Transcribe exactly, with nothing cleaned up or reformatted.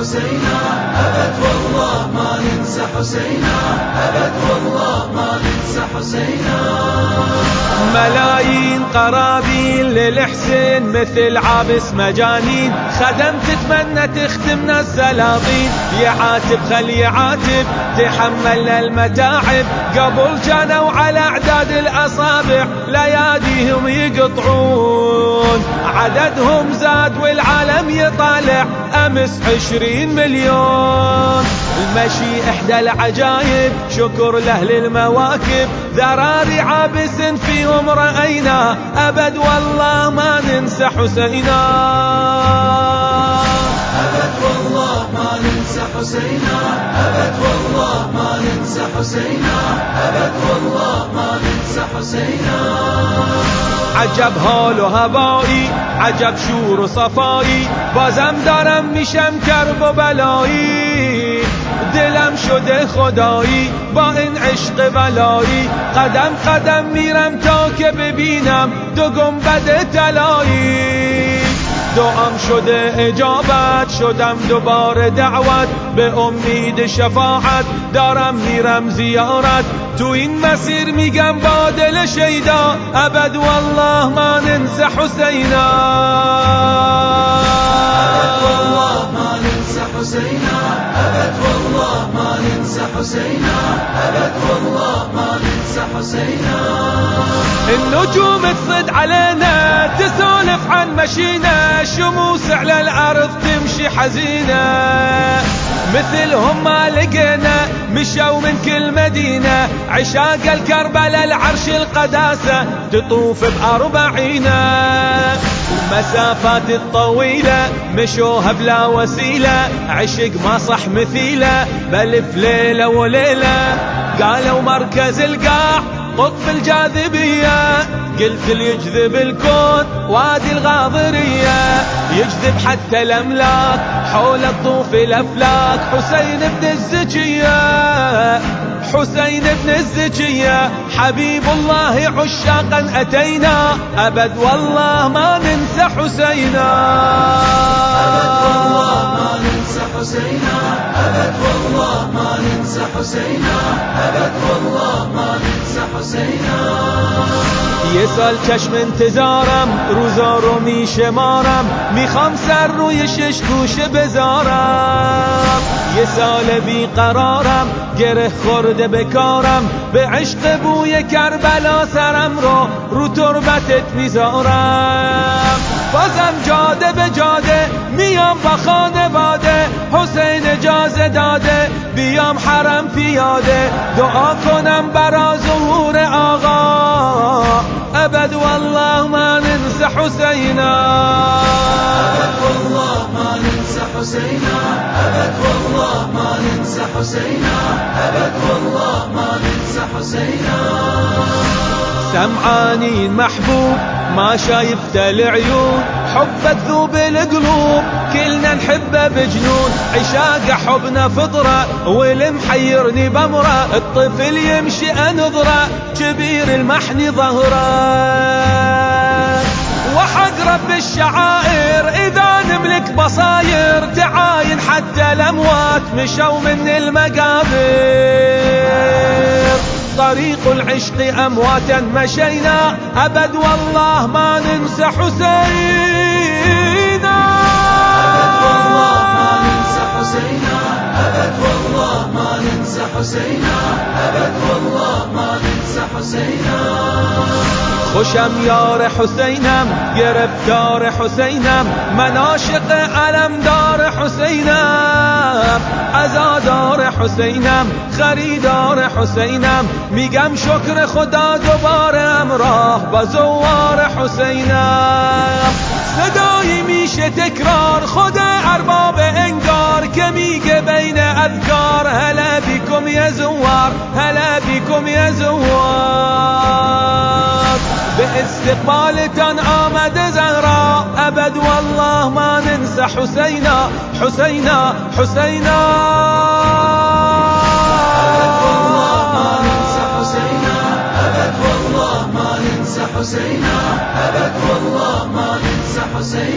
حسينا، أبد والله ما ننسى حسينا، أبد والله ما ننسى حسينا. ملايين قرابين للحسين مثل عابس مجانين، خدم تتمنى تختمنا السلاطين، يعاتب خل يعاتب تحملنا المتاعب، قبل كانوا على اعداد الاصابع لياديهم يقطعون، عددهم زاد والعالم يطالع امس عشرين مليون. المشي احدى العجايب شكر لاهل المواكب، ذراري عابس فيهم رأينا، أبد والله ما ننسى حسينا، أبد والله ما ننسى حسينا، أبد والله ما ننسى حسينا، أبد والله ما ننسى حسينا. عجب حال و هوایی، عجب شور و صفایی، بازم دارم میشم کرب و بلایی، دلم شده خدایی با این عشق ولایی، قدم قدم میرم تا که ببینم دو گنبد طلایی، دعام شده اجابت شدم دوباره دعوت، به امید شفاعت دارم میرم زیارت، تو این مسیر میگم با دل شیدا، ابد والله ما ننسى حسینا، ابد والله ما ننسى حسينا، ابد والله ما ننسى حسينا، ابد والله ما ننسى حسينا. النجوم تصد علينا تسولف عن مشينا، شموس على الارض تمشي حزينه، مثلهم ما لقينا مشوا من كل مدينة، عشاق الكربلاء العرش القداسة تطوف بأربعينه، المسافات الطويلة مشوها بلا وسيلة، عشق ما صح مثيله بل في ليلة وليلة، قالوا مركز القاع قطب الجاذبية، قلت اللي يجذب الكون وادي الغاضرية، يجذب حتى الأملاك حول الطوف الأفلاك، حسين بن الزكية، حسين بن الزكية حبيب الله عشاقا أتينا، أبد والله ما ننسى حسينا، أبد والله ما ننسى حسينا، أبد والله ما ننسى حسينا، أبد والله ما ننسى حسينا. یه چشم انتظارم روزا رو میشمارم، میخوام سر روی شش گوشه بذارم، یه سال بیقرارم گره خورده بکارم، به عشق بوی کربلا سرم رو رو تربتت میذارم، بازم جاده به جاده میام با خانواده، حسین اجازه داده بیام حرم پیاده، دعا کنم برا ظهور آقا، ابد والله ما ننسى حسينا، ابد والله ما ننسى حسينا، ابد والله ما ننسى حسينا، ابد والله ما ننسى حسينا. سمعاني محبوب ما شايفته العيون، حب تذوب القلوب كلنا نحبه بجنون، عشاق حبنا فطرة والمحيرني بمره، الطفل يمشي انظره كبير المحن ظهره، وحق رب الشعائر اذا نملك بصاير تعاين حتى الاموات مشوا من المقابر، طريق العشق أمواتا مشينا، أبد والله ما ننسى حسينا، أبد والله ما ننسى حسينا، أبد والله ما ننسى حسينا، أبد والله ما ننسى حسينا. خوشم یار حسینم گرفتار حسینم، من عاشق علمدار حسینم، عزادار حسینم خریدار حسینم، میگم شکر خدا دوباره همراه با زوار حسینم، صدایی میشه تکرار خود ارباب انگار که میگه بین اذکار، هلا بیکم یا زوار، هلا بیکم یا زوار، به استقبالتان آمد زهرا، ابد والله ما ننسى حسينا، حسينا حسينا، ابد والله ما ننسى حسينا، ابد والله ما ننسى حسينا، ابد والله ما ننسى حسينا.